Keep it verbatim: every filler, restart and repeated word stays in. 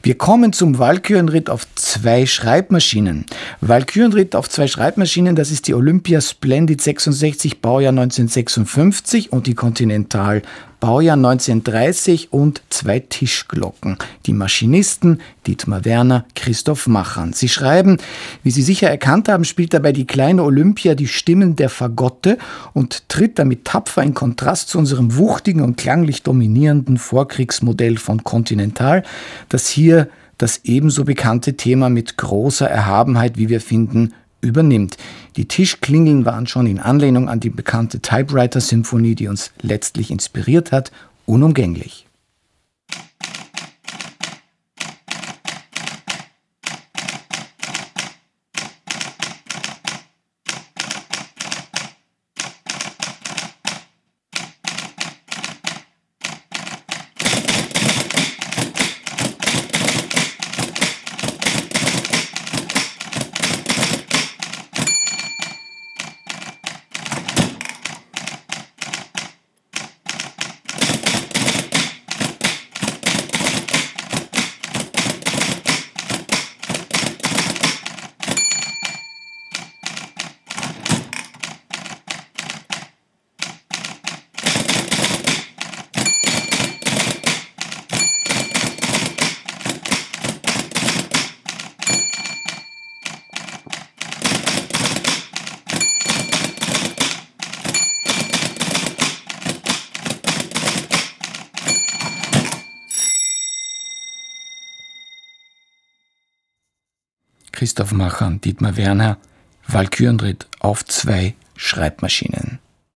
Wir kommen zum Walkürenritt auf zwei Schreibmaschinen. Walkürenritt auf zwei Schreibmaschinen, das ist die Olympia Splendid sechsundsechzig, Baujahr neunzehnhundertsechsundfünfzig und die Continental, Baujahr neunzehnhundertdreißig und zwei Tischglocken. Die Maschinisten Dietmar Werner, Christoph Machan. Sie schreiben, wie Sie sicher erkannt haben, spielt dabei die kleine Olympia die Stimmen der Fagotte und tritt damit tapfer in Kontrast zu unserem wuchtigen und klanglich dominierenden Vorkriegsmodell von Continental, das hier das ebenso bekannte Thema mit großer Erhabenheit, wie wir finden, übernimmt. Die Tischklingeln waren schon in Anlehnung an die bekannte Typewriter-Symphonie, die uns letztlich inspiriert hat, unumgänglich. Christoph Machan, Dietmar Werner, Walkürenritt auf zwei Schreibmaschinen.